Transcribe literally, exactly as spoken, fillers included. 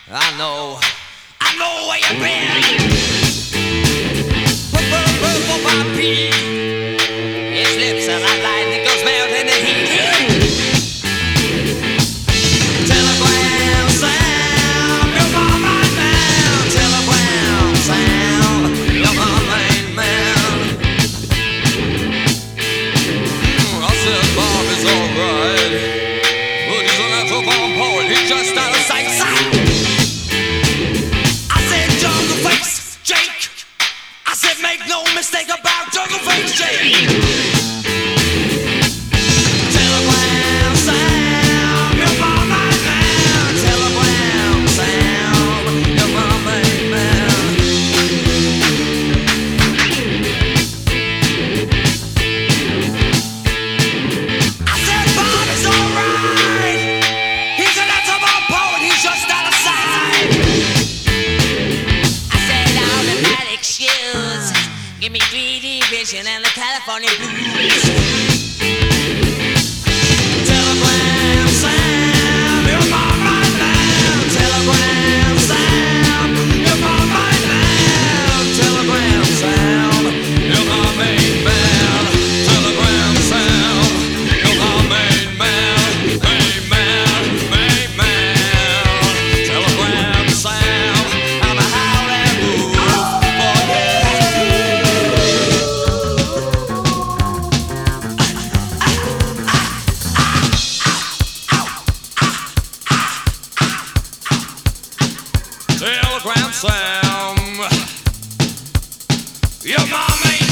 I know, I know where you've been. Purple by Pete. His lips are like lightning, goes melting the heat. Telegram sound, you're my main man. Telegram sound, you're my main man. Mm, I said Bob is alright, but he's a natural born poet. He's just out of sight. Make no mistake about Jungle Face Jake. Telegram sound, you're my main man. Telegram sound, you're my main man. I said Bob is alright. He's a natural poet, he's just out of sight. I said all the panic shoes. Give me three D vision and the California blues. Telegram sound, you're my main man. Telegram sound, you're my main man. Telegram sound, you're my main man. Telegram sound, you're my main man. Main man, main man. Telegram sound, I'm a howling move. Telegram sound, you're my main